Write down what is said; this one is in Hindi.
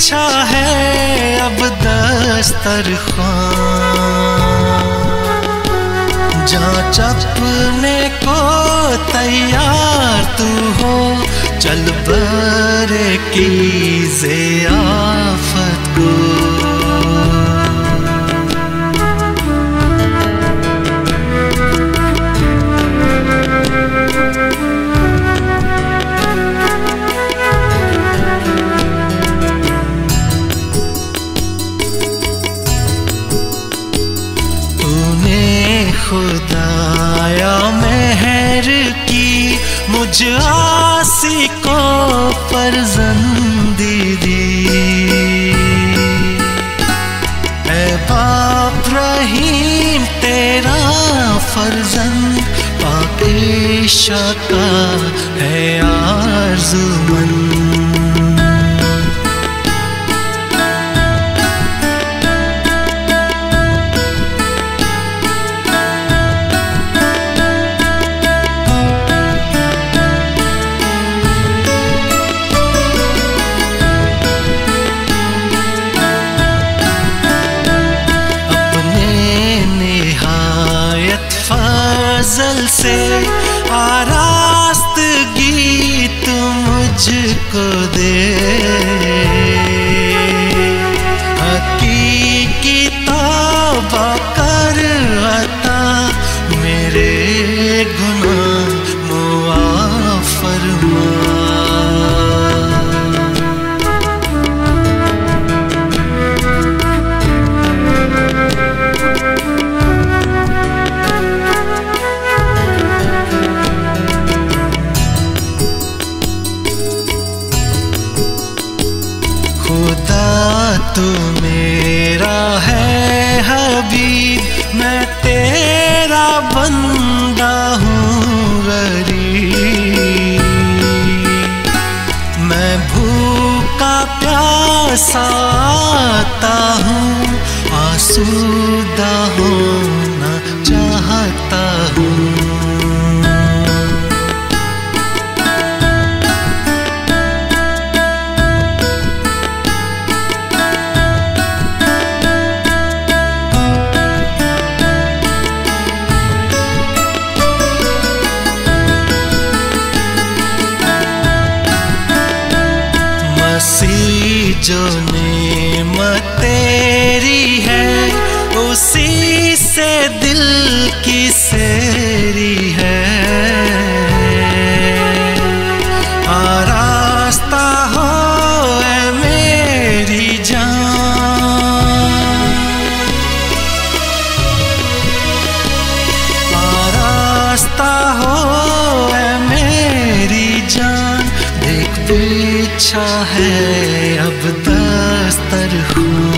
बिछा है अब दस्तरख्वां, जहाँ चपने को तैयार तू हो, चल बरे की ज़ियाफ़त को। खुदाया मेहर की मुझ आसी को फर्जंदी दी, ऐ बाप रहीम तेरा फर्जंद पाकीशा का है आरज़ूमंद। फजल से आरास्तगी तू मुझको दे, हकीकी तौबा कर अता मेरे गुनाह मुआफ़ फरमा। खुदा तू मेरा है हबीब, मैं तेरा बंदा हूँ गरीब, मैं भूखा प्यासा आता हूँ, आसूदा होना चाहता हूँ। जो नेमत तेरी है उसी से दिल की सेरी है, आरास्ता हो ऐ मेरी जान, आरास्ता हो ऐ मेरी जान, देख बिछा है अब दस्तरख्वां।